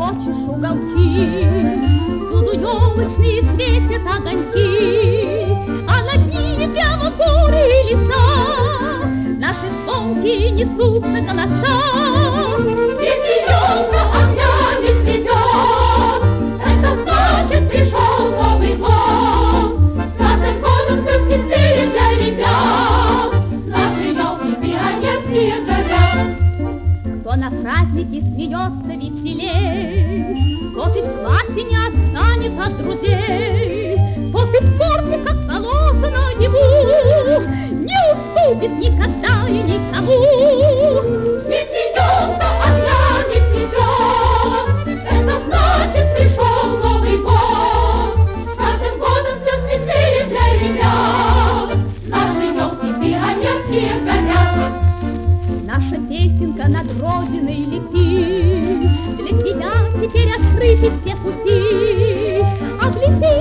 хочешь уголки, всюду елочные светят огоньки, а над ними прямо горы и леса, наши звонки несутся голоса. Если елка огнями цветет, это значит пришел Новый год. С каждым годом все светлее для ребят, наши елки пионерские горят. Кто на празднике смеется веселей, тот и в классе не отстанет от друзей, тот и в спорте, как положено ему, не уступит никогда и никому. Если елка огнями цветет, это значит пришел Новый год. С каждым годом все светлее для ребят, наши елки пионерские горят. Наша песенка над Родиной летит, для тебя теперь открыты все пути. Огляди